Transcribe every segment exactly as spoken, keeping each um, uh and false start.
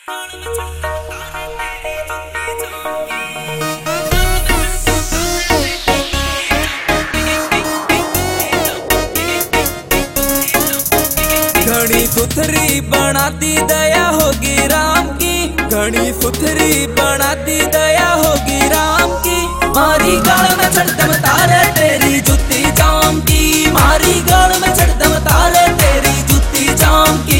घनी सुथरी बना दी दया होगी राम की, घनी सुथरी बना दी दया होगी राम की। मारी गाल में चढ़दम तारे तेरी जूती जाम की, मारी गाल में चढ़दम तारे तेरी जूती जाम की।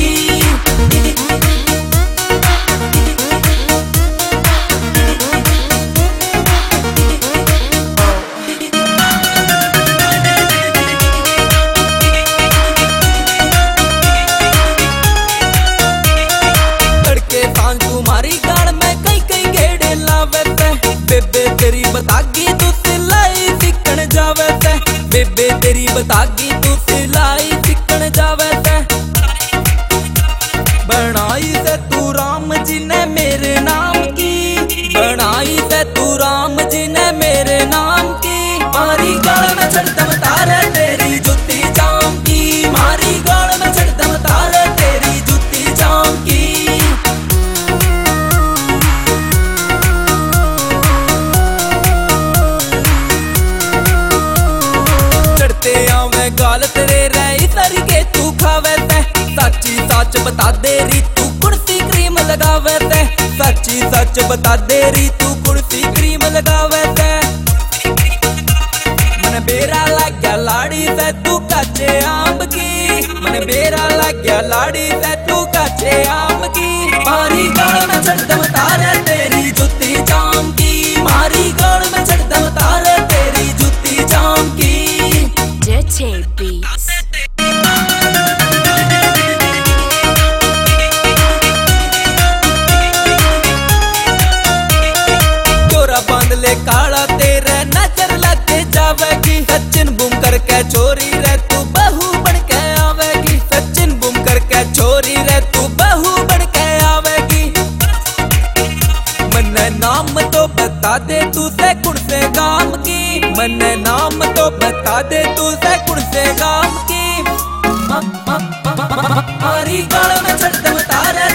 तुम्हारी गाड़ में कई कई गेड़े लावे ते, बेबे तेरी बतागी तू सिलाई सीखण जावे ते, बेबे तेरी बतागी तू सिलाई सीखण जावे ते। बनाई से तू राम जी ने मेरे नाम की, बनाई से तू राम जी ने मेरे नाम की। मारी गाड़ में चढ़दम तारे तेरी जूती जाम की, मारी गाड़ में चढ़दम तारे तेरी जूती जाम की। गाल तेरे रही तरी के तू खावे ते, सच्ची सच बता दे री तू कुर्सी क्रीम लगावे ते, सच्ची सच बता दे री तू कुर्सी क्रीम लगावे ते। मन बेरा लग गया लाड़ी से तू कच्चे आम की, मन बेरा लग गया लाड़ी से तू कच्चे आम की। मारी गाल में चढ़दम तारे तेरी जूती जाम की, मारी गाल में चढ़दम तारे तेरी जूती जाम की। Beats. चोरा बांध ले काला तेरे नजर लग जावेगी, सचिन बुम करके चोरी रे तू बहू बन के आवेगी, सचिन बुम करके चोरी रे तू बहू बन के आवेगी। मन नाम तो बता दे तू से कुण से गाम की, मन नाम तो बता दे तू से कुण से गाम की। मारी गाल में चढ़दम तारे